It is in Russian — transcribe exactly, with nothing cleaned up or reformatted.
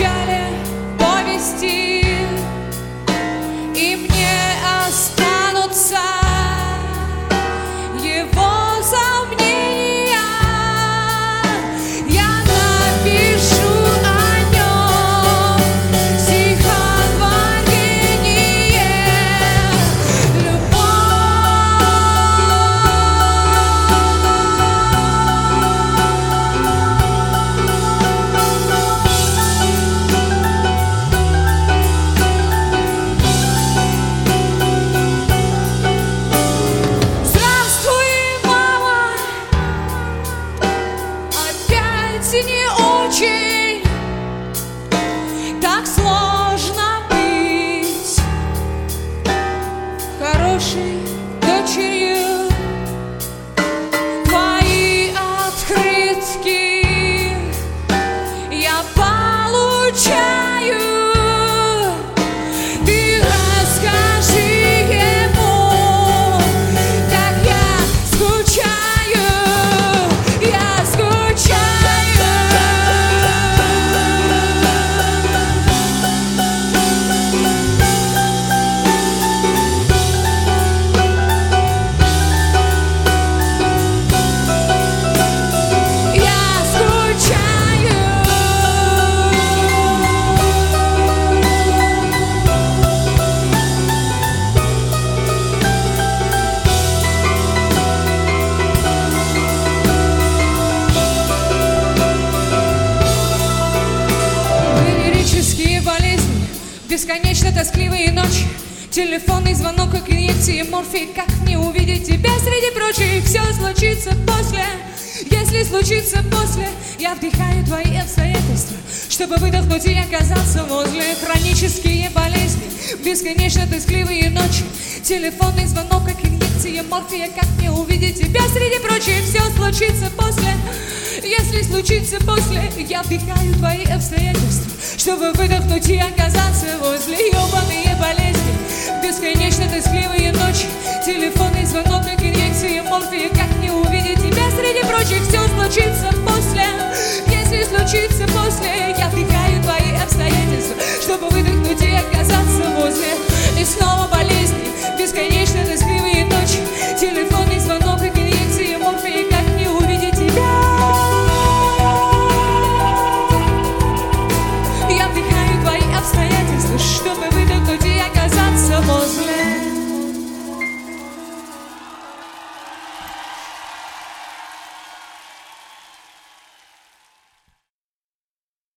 начале повести, и мне останутся его сомнения. Я напишу о нем стихотворение. Любовь. Не очень так сложно быть хорошей дочерью. Твои открытки я получаю. Ты расскажи ему, как я скучаю, я скучаю. Болезни, бесконечно тоскливые ночи, телефонный звонок, как инъекции морфия. Как не увидеть тебя среди прочих? Все случится после. Если случится после, я вдыхаю твои обстоятельства, чтобы выдохнуть и оказаться возле. Хронические болезни, бесконечно тоскливые ночи, телефонный звонок, как инъекция морфия. Как не увидеть тебя среди прочих? Все случится после. Если случится после, я вдыхаю твои обстоятельства, чтобы выдохнуть и оказаться возле. Ёбаные болезни, бесконечно тоскливые ночи, телефонный звонок, как инъекция морфия. Как не увидеть тебя среди прочих? Все случится после. Если случится после, я